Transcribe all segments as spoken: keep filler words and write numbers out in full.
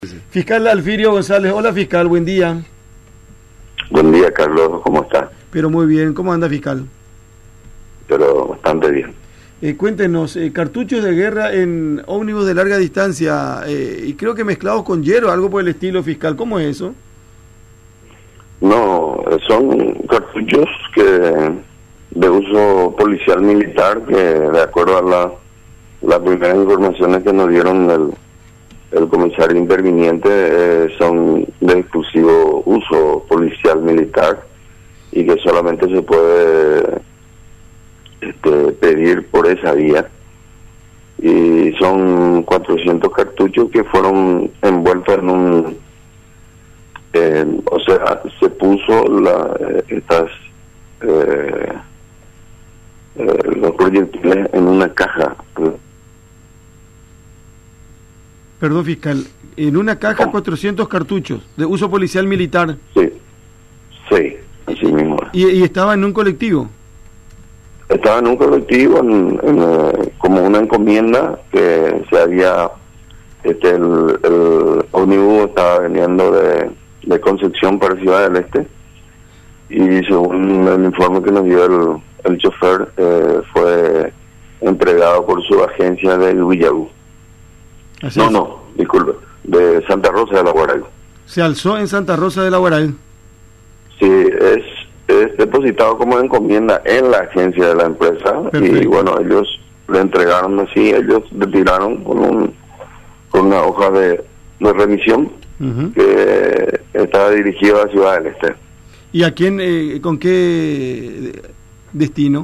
Fiscal Alfirio González, hola fiscal, buen día. Buen día, Carlos, ¿cómo está? Pero muy bien, ¿cómo anda fiscal? Pero bastante bien. Eh, cuéntenos, eh, cartuchos de guerra en ómnibus de larga distancia, eh, y creo que mezclados con hierro, algo por el estilo fiscal, ¿cómo es eso? No, son cartuchos que de uso policial militar, que de acuerdo a la, las primeras informaciones que nos dieron el, el comisario interviniente, eh, son de exclusivo uso policial militar y que solamente se puede este, pedir por esa vía. Y son cuatrocientos cartuchos que fueron envueltos en un... Eh, o sea, se puso la, eh, estas eh, eh, los proyectiles en una caja. Perdón fiscal, en una caja ¿Cómo? cuatrocientos cartuchos de uso policial militar. Sí, sí, así mismo. Y, y estaba en un colectivo. Estaba en un colectivo, en, en, eh, como una encomienda que se había, este, el, el ómnibus estaba veniendo de, de Concepción para Ciudad del Este, y según el informe que nos dio el, el chofer, eh, fue entregado por su agencia de Villagú. Así No, es. no, disculpe, de Santa Rosa de la Guaral. Se alzó en Santa Rosa de la Guaral. Sí, es, es depositado como encomienda en la agencia de la empresa. Perfecto. Y bueno, ellos le entregaron así, ellos le tiraron con, un, con una hoja de, de remisión Uh-huh. que estaba dirigida a Ciudad del Este. ¿Y a quién, eh, con qué destino?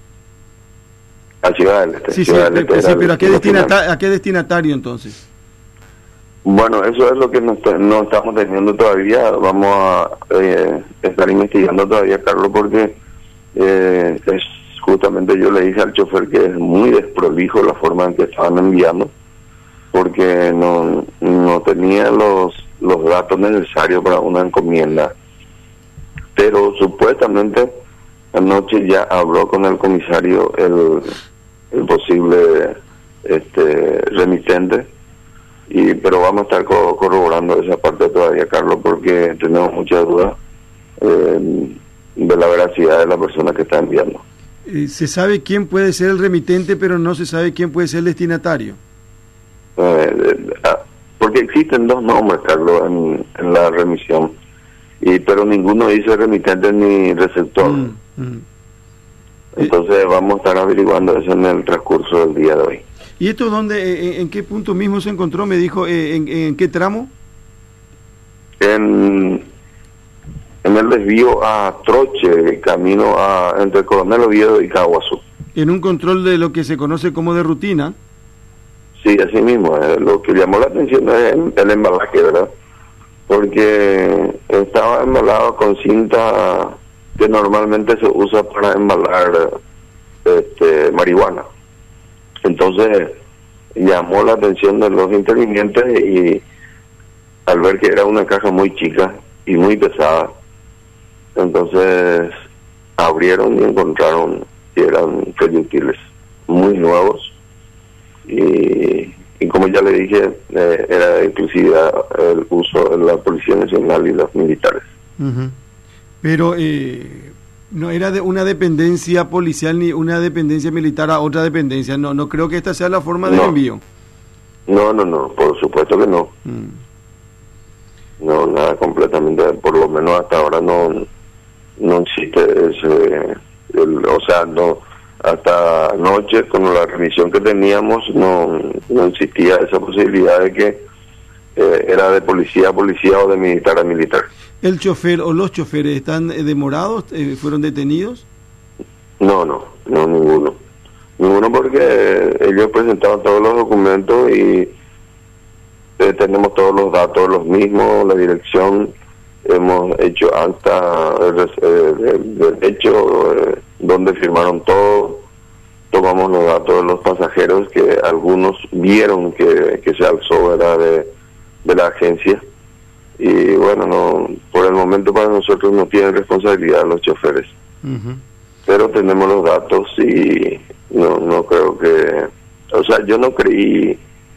A Ciudad del Este. Sí, sí, Ciudad del Este sí, era pero ¿a qué, el destino final. destinata- ¿a qué destinatario entonces? Bueno, eso es lo que no, está- no estamos teniendo todavía. Vamos a eh, estar investigando todavía, Carlos, porque eh, es justamente yo le dije al chofer que es muy desprolijo la forma en que estaban enviando, porque no, no tenía los, los datos necesarios para una encomienda. Pero supuestamente anoche ya habló con el comisario el, el posible este remitente. Y pero vamos a estar co- corroborando esa parte todavía, Carlos, porque tenemos muchas dudas eh, de la veracidad de la persona que está enviando. Eh, se sabe quién puede ser el remitente, pero no se sabe quién puede ser el destinatario. Eh, eh, ah, porque existen dos nombres, Carlos, en, en la remisión, y pero ninguno dice remitente ni receptor. Mm, mm. Entonces vamos a estar averiguando eso en el transcurso del día de hoy. ¿Y esto dónde, eh, en, en qué punto mismo se encontró? Me dijo, eh, en, ¿en qué tramo? En, en el desvío a Troche, camino a entre Coronel Oviedo y Caguazú. En un control de lo que se conoce como de rutina. Sí, así mismo. Eh, lo que llamó la atención es el, el embalaje, ¿verdad? Porque estaba embalado con cinta que normalmente se usa para embalar este, marihuana. Entonces llamó la atención de los intervinientes y al ver que era una caja muy chica y muy pesada, entonces abrieron y encontraron que eran proyectiles muy nuevos y, y como ya le dije, eh, era de exclusividad el uso de la Policía Nacional y los militares. Uh-huh. Pero eh, no era de una dependencia policial ni una dependencia militar a otra dependencia. No, no creo que esta sea la forma de No. envío. No, no, no, por supuesto que no. Mm. No, nada, completamente, por lo menos hasta ahora no no existe ese, el, o sea, no, hasta anoche con la remisión que teníamos no, no existía esa posibilidad de que eh, era de policía a policía o de militar a militar. ¿El chofer o los choferes están eh, demorados? Eh, ¿Fueron detenidos? No, no, no, ninguno. Ninguno porque ellos presentaron todos los documentos y eh, tenemos todos los datos los mismos, la dirección, hemos hecho acta eh, del de hecho eh, donde firmaron todo, tomamos los datos de los pasajeros que algunos vieron que, que se alzó, ¿verdad?, de, de la agencia. Y bueno, no, por el momento para nosotros no tienen responsabilidad los choferes. Uh-huh. Pero tenemos los datos y no no creo que, o sea, yo no creí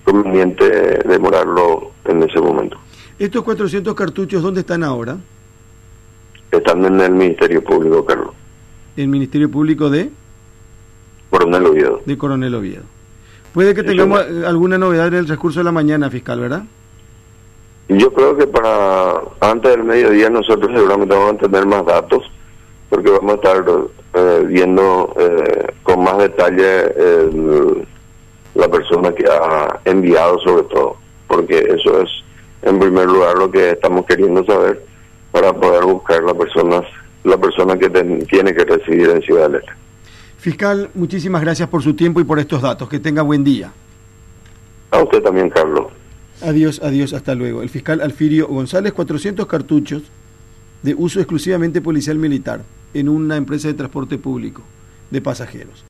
conveniente demorarlo en ese momento. ¿Estos cuatrocientos cartuchos dónde están ahora? Están en el Ministerio Público, Carlos. ¿El Ministerio Público de? Coronel Oviedo. De Coronel Oviedo. Puede que tengamos Eso, alguna novedad en el transcurso de la mañana, fiscal, ¿verdad? Yo creo que para antes del mediodía nosotros seguramente vamos a tener más datos, porque vamos a estar eh, viendo eh, con más detalle el, la persona que ha enviado, sobre todo, porque eso es en primer lugar lo que estamos queriendo saber para poder buscar la persona, la persona que ten, tiene que residir en Ciudad del Este. Fiscal, muchísimas gracias por su tiempo y por estos datos. Que tenga buen día. A usted también, Carlos. Adiós, adiós, hasta luego. El fiscal Alfirio González, cuatrocientos cartuchos de uso exclusivamente policial militar en una empresa de transporte público de pasajeros.